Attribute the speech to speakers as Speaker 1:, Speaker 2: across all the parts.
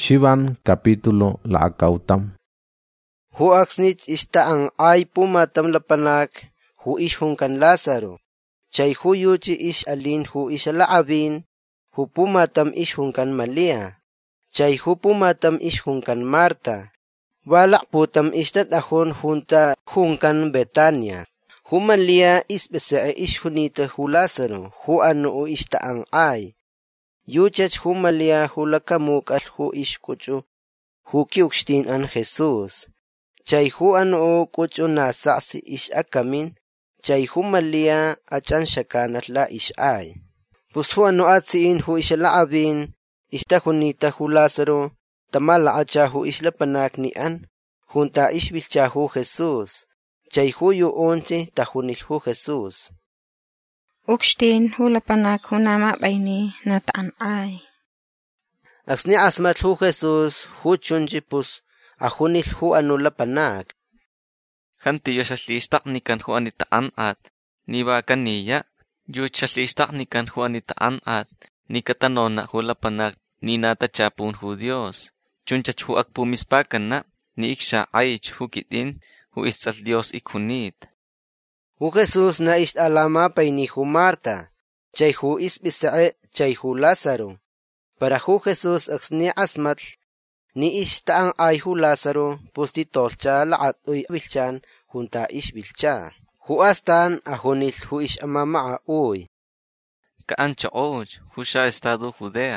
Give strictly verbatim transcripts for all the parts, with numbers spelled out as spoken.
Speaker 1: Shivan capítulo la akautam.
Speaker 2: Hu aksnich ista ang ay pumatam lapanak hu ish hunkan Lazaro. Chay hu yuchi ish alin hu ish alaabin hu pumatam ish hunkan Malia. Chay hu pumatam ish hunkan Marta. Walak putam ishtat ahon hunta hunkan Betania. Hu Malia is bese ish hunita hu Lazaro hu anu ista ang ay. Yuchach hu Malia hu lakamukal hu ish kuchu hu kiukstin an Jesus. Chay hu anu kuchu nasaksi ish akamin. Chay hu Malia achan shakanat la ish ay. Pus hu anu atziin hu ish laabin ishta hunita hu Lazaro tamala acha hu ish lapanak ni an junta ish bilcha hu Jesus. Chay hu yu onche tahunil hu Jesus.
Speaker 3: Ukshtin hu lapanak hu nama bayni nataan ay.
Speaker 2: Aksni asmat hu Jesus hu chunji pus ahunil hu anu lapanak.
Speaker 4: Hantiyo shalishtaqnikan hu anitaan at niba kaniya yu shalishtaqnikan hu anitaan at nikatanona hu lapanak ni natachapun hu Dios. Chunchach hu akpumispakana ni iksha aych hu kitin hu isal Dios ikunit.
Speaker 2: Hu Jesus na ish alama payni hu Marta. Chay hu isbisae chay hu Lazaro. Para hu Jesus aksni asmatl ni ish taang ay hu Lazaro pusti tolcha laat uy bilchan junta ish bilcha. Hu astan ahunil hu ish amamaa uy.
Speaker 4: Kaancha oj hu sha estado Judea.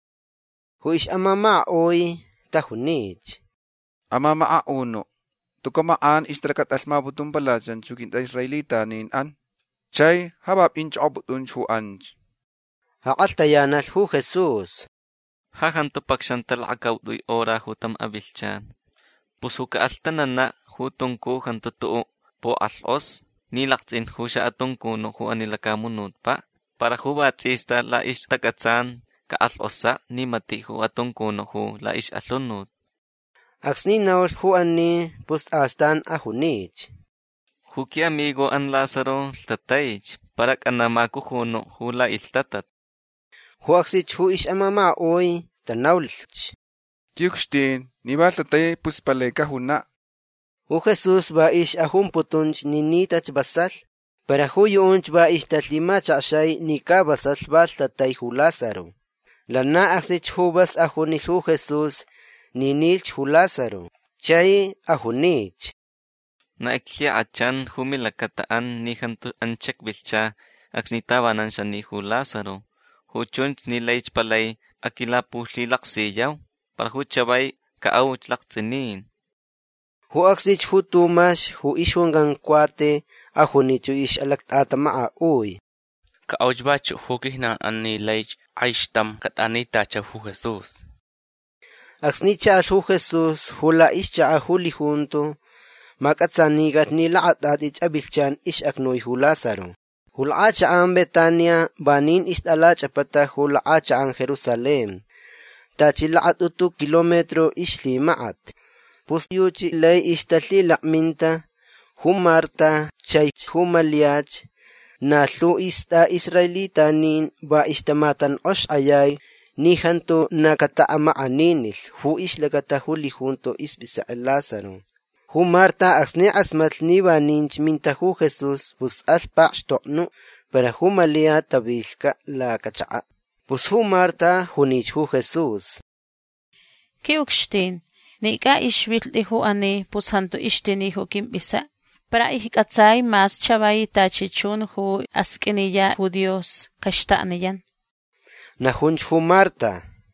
Speaker 2: Hu ish amamaa uy tahunich.
Speaker 5: Amamaa uno. Tukamaan istrakat asmabutun palasan sukinta Israelita nin an. Chay habab inch obutun hu anj.
Speaker 2: Haqaltayanal hu Jesus.
Speaker 4: Hahanto pakshantal akawduy ora hutam abilchan. Pusu kaaltanana hutungku hantutuo po alos nilaktin hu siya atungkuno hu anilakamunod pa. Para hu batsista la ish takatsan kaalosa ni mati hu atungkuno hu la ish alunod.
Speaker 2: Aksni naul hu ani pust astan ahunich.
Speaker 4: Hu ki amigo an Lazaro tataych para kanamakuhuno hu la iltatat.
Speaker 2: Hu aksich hu ish amama uy tanaulch.
Speaker 5: Kiukstin nibalatay puspaleka huna.
Speaker 2: Hu Jesus ba ish ahumputunch ninitach basal. Para hu yuunch ba ish tatlima chashay nika basal bal tatay hu Lazaro. Lana aksich hu bas ahunich hu Jesus ninilch hu Lazaro. Chay ahunich.
Speaker 4: Na iklia achan humilakataan ni hantu anchek bilcha aksnitabanan siya ni hu Lazaro. Hu chunch nilaych palay akila puhli laksiyaw. Para hu chabay kaawch laktsinin.
Speaker 2: Hu aksich hu tumash hu ishwangang kwate ahunichu ish alaktatamaa uy.
Speaker 6: Kaawch bacho hu kihnan an nilaych aishtam katanita cha hu Jesus.
Speaker 2: Aksni cha hu Jesus hu la ish cha ahuli junto. Makatsanigat nila atat ich abilchan ish aknoy hu Lazaro. Hula cha ang Betania banin ish ala chapata hula cha ang Jerusalem. Tachila at utu kilometro ish limaat. Pusyuchi lay ish tatlila minta. Hu Marta chay hu Maliach. Na lu ista Israelita nin ba ishtamatan osh ayay. Ni hanto nakataama aninil. Hu ish lagata huli junto isbisa Lazaro. Hu Marta aksni asmat niba ninch minta hu Jesus pus alpaq tokno para hu Malia tabilka la kacha. Pus hu Marta hunich hu Jesus.
Speaker 3: Kiukstin nika ishwil di hu ani pus hanto ishtini hu kimbisa. Para ihikatsay mas chabay tachichun hu askiniya hu Dios kashtaniyan.
Speaker 2: Nahunch hu Marta.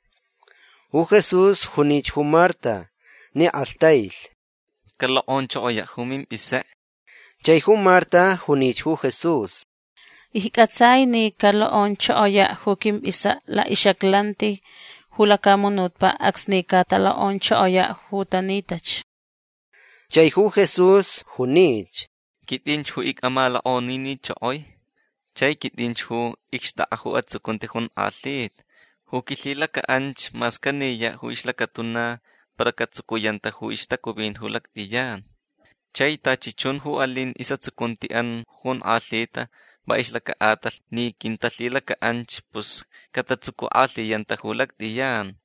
Speaker 2: Hu Jesus hunich hu Marta ni altail.
Speaker 4: Kalaon choya humim isa.
Speaker 2: Chay hu Marta hunich hu Jesus.
Speaker 3: Ihikatsay ni kalaon choya hukim isa la ishaklanti hulakamunut pa aksni katalaon choya hutanitach.
Speaker 2: Chay hu Jesus hunich.
Speaker 4: Kitinch hu ik amalaon nini choy. Chay kitinch hu iksta hu at sukuntihun alit. Hu kilila ka anch mas kaniya hu islakatuna para katsukuyanta hu ishtakubin hu laktiyan. Chay tachichun hu alin isa tsukuntian hun alita ba islaka atal ni kintalila ka anch pus katatsuku aliyanta hu laktiyan.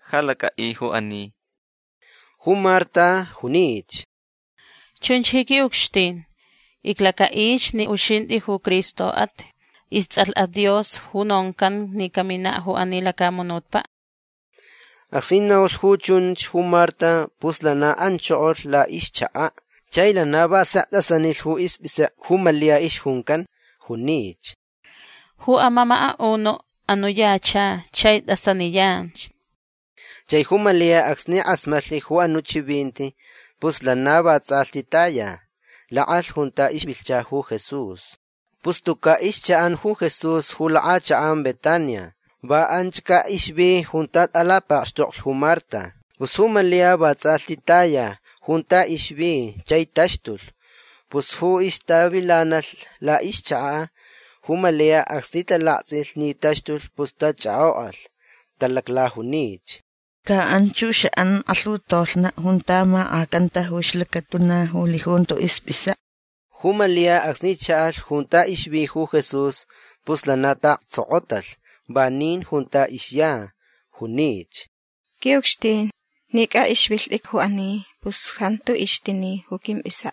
Speaker 4: halaka ihu ani.
Speaker 2: Hu Marta hunich.
Speaker 3: Chunchiki uxtin, iklaka ich ni ushinti hu Cristo at istsal a Dios hunonkan ni kamina hu anilaka monotpa.
Speaker 2: Aksinaul hu chunch hu Marta puslana anchool la ischa'a. Chayla naba sa'tasanil hu isbisa hu malia ish hunkan hunich.
Speaker 3: Hu amama a uno anu yacha chay tasaniyanch.
Speaker 2: Chay hu malia aksni asmatli hu anu chibinti puslana ba tsaltitaya. La'al junta ish bilcha hu Jesus. Pustuka ish cha'an hu Jesus hu la'a cha'an Betania. Ba anchka ishbi juntat alapa shtoql hu Marta. Pus hu malia ba tsaltitaya. Junta ishbi chay tashtul. Pus hu ishtabilanal la ishcha'a. Hu malia aksnita la'tzil ni tashtul pus ta cha'o'al. Talakla hunich.
Speaker 7: Ka anchu sha'an alutolna juntama akanta hushlakatuna hulihunto ispisa.
Speaker 2: Hu malia aksni cha'al junta ishbi hu Jesus pus lanata tso'otal. Banin junta ishya hunich.
Speaker 8: Kiuxtin. Nika ishbiltik hu ani, pus hantu ishtini hu kim isa.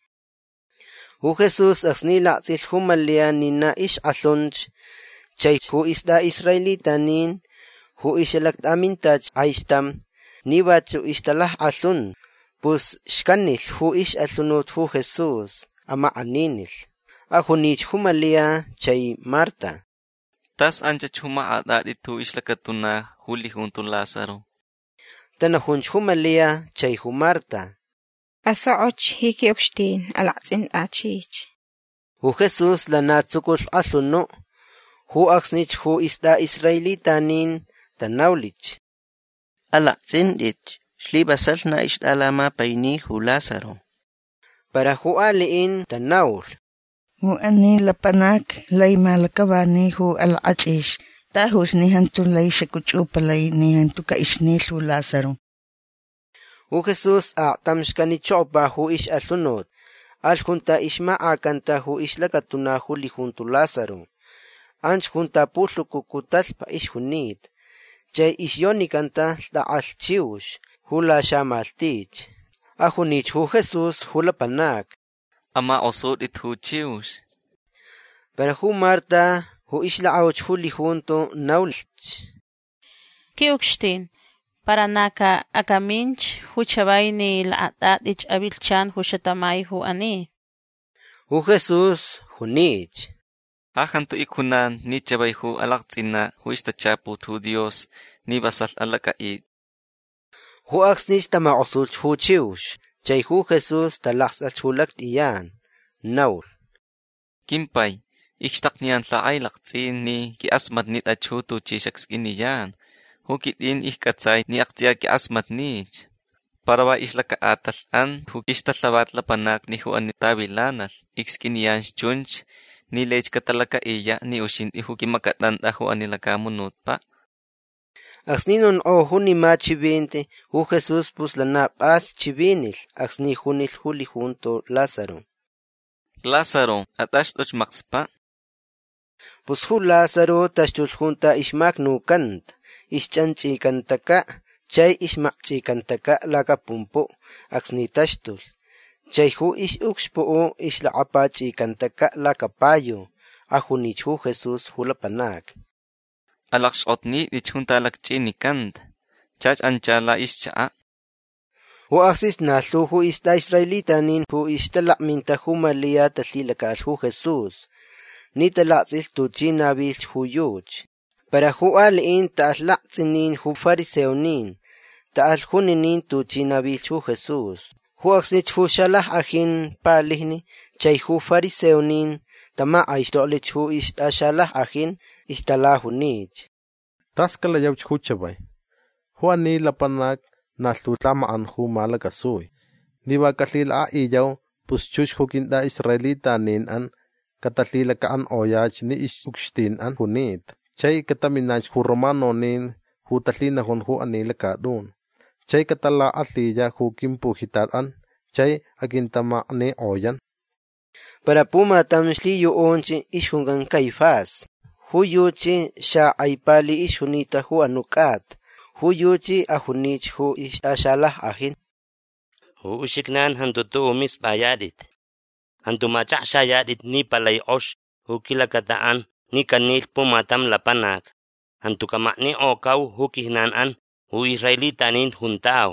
Speaker 2: Hu Jesus aksni la'tzil hu malia nina ish alunch, chay hu isda Israelitanin, hu ishalakt amintach aishtam, nibachu ishtalah alun, pus shkanil hu ish alunut hu Jesus, ama aninil. Ahunich hu malia chay Marta.
Speaker 4: Tas anchach huma adadit hu ishlakatuna huli junto Lázaro.
Speaker 2: Tanahunch hu malia chay hu Marta.
Speaker 8: Aso'och hiki uxtin alaqsin achich.
Speaker 2: Hu Jesus lanatsukul aluno. Hu aksnich hu isda Israelitanin tanawlich.
Speaker 9: Alaqsin dich shlibasal na ishdalama payni hu Lázaro.
Speaker 2: Para hu aliin tanawl.
Speaker 7: Hu ani lapanak lay malakabani hu alachish. Tahus ni hantu lay shakuchupalay ni hantu ka isnil hu Lázaro.
Speaker 2: Hu Jesus a'tamshkani chopa hu ish alunot. Al junta ishma akanta hu ishlakatuna hu li junto Lázaro. Anch junta pullu kukutal pa ish hunit. Chay ishyonikanta ta al chiush hu la shamaltich. Ahunich hu Jesus hu lapanak.
Speaker 4: Ama osod it hu chiush.
Speaker 2: Pero hu Marta hu ishla'awch hu li junto nawlich.
Speaker 3: Kiuxtin, para naka akaminch hu chabay ni la'atadich abilchan hu shatamay hu ani.
Speaker 2: Hu Jesus hunich.
Speaker 4: Ahanto ikunan ni chabay hu alaqtsina hu istachaput hu Dios ni basal alakait.
Speaker 2: Hu aksnich tamaqsulch hu chiush. Chay hu Jesus talaqsal chulak iyan. Nawl.
Speaker 4: Kimpay. Ikshtak niyan tlaay laqtsin ni ki asmat nit achutu chishaks iniyan. Hukit in ikkatsay ni aktiya ki asmat nich. Parawa islaka atal an huk ishtalabat lapanak ni hu anitabilanal. Ikskiniyan chunch ni lech katalaka iya ni ushin ihu kimakatanda hu anilakamunut pa.
Speaker 2: Aksninon o huni ma chibinte hu Jesus pus lanap as chibinil. Aksni hunil huli junto Lázaro.
Speaker 4: Lázaro atash doch maqspa.
Speaker 2: Pus hu Lázaro tashtul junta ishmak nukant, ischanchi kantaka, chay ishmakchi kantaka laka pumpo, aksni tashtul. Chay hu ish ukshpo ishlaapachi kantaka laka payo, ahunich hu Jesus hulapanak.
Speaker 4: Alaks otni dich junta lakchini kant, chach anchala ischa'a.
Speaker 2: Hu aksis nalu hu ista Israelitanin hu ishtalakminta hu Malia tatlilakal hu Jesus. Ni talaqtzil tuchina bilch huyuch. Para hu aliin ta'al laqtzinin hu fariseonin. Ta'al huninin tuchina bilch hu Jesus. Hu aksnich hu shalah ahin palihni. Chay hu fariseonin. Tama aishto'lich hu ishta shalah ahin. Ishtalahunich.
Speaker 1: Taskala yawch hu chabay. Hu ani lapanak naltutlamaan hu malakasuy. Diba katlil a iyaw puschuch hu kinda Israelita nin an katalila kaan oyach ni ish-ukstin an hunit. Chay kataminach hu Romano nin hu tatlina hun hu anila kadun. Chay katala atliya hu kimpu hitat an. Chay agintama ni oyan.
Speaker 2: Para puma tamshli yu onchi ishungan kaifas. Hu yuchi sha aipali ishunita hu anukat. hu yuchi ahunich hu ish ashalah ahin.
Speaker 10: Hu ushiknan hantutu umis bayadit. Hantumacha shayadit ni palay osh hu kilakataan ni kanil pumatam lapanak. Hantukamakni okaw hu kihnanan hu Israelitanin huntao.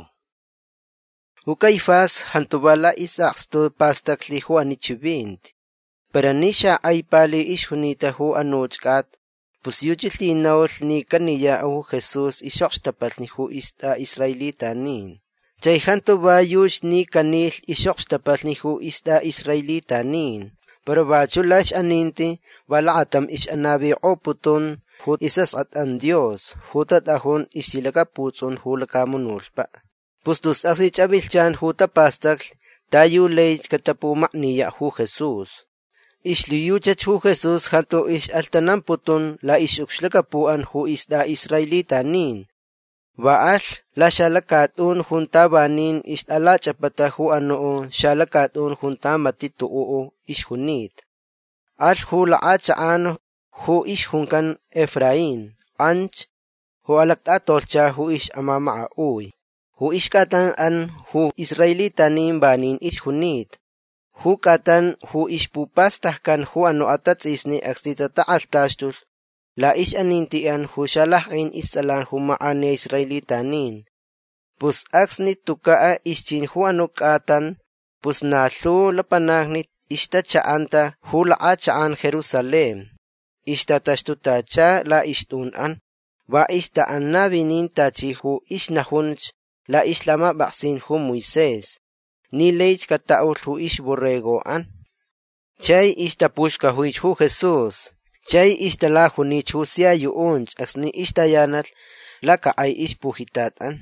Speaker 2: Hu Caifás hantubala isaksto pastakli hu anichubint. Pero nisha ay pali ish hunita hu anuchkat. Pues yuchilinaol ni kaniya hu Jesus ishokstapal ni hu ista Israelitanin. Chay hantuba yush ni kanil ishokstapal ni hu ista Israelitanin. Pero bachulash aninti wala atam ish anabi oputun hu isas at an Dios. Hutat ahon isilakaputsun hu lakamunulpa. Pustus aksi chabilchan hu tapastakl tayu leich katapu makniya hu Jesus. Ishliyuchach hu Jesus hanto ish altanamputun la ishukslakapuan hu isda Israelitanin. Waal la shalakatun huntabanin ish alachapata hu ano shalakatun huntamatituo ish hunit. Al hu laachaan hu ish hunkan Efrain. Anch hu alaktatolcha hu ish amamaa uy. Hu ish katan an hu Israelitanin banin ish hunit. Hu katan hu ish pupastahkan hu ano atatsisni akstitata altashtul. La ish anintian hu shalahin isalan hu maani Israelitanin. Pus aksnit tukaa ischin hu ano katan. Pus nalu lapanagnit ishtachaanta hu laachaan Jerusalem. Ishtatashtuta la ishtunan. Wa ishtaan nabinin tachi hu ishnahunch. La islama baksin hu Moises. Ni leich kataul hu ish borregoan. Chay ishtapushka huich hu Jesus. Chay ishtala hunich hu siya yuunch aksni ishtayanat laka ay ish puhitatan.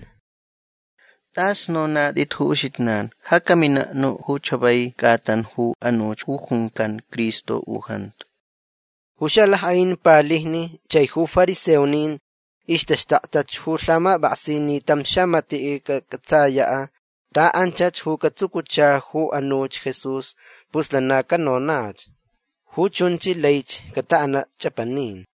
Speaker 9: Tas no na dit hu ushitnan. Hakamina no hu chabay katan hu anoch hu hunkan Kristo uhant.
Speaker 2: Hu shalahain palihni chay hu fariseonin. Ishtashtaktach hu llama baksini tamshamati katsayaa. Ta anchach hu katsukucha hu anuch Jesus puslana kanonach. Hu chunchi leich kataana chapanin.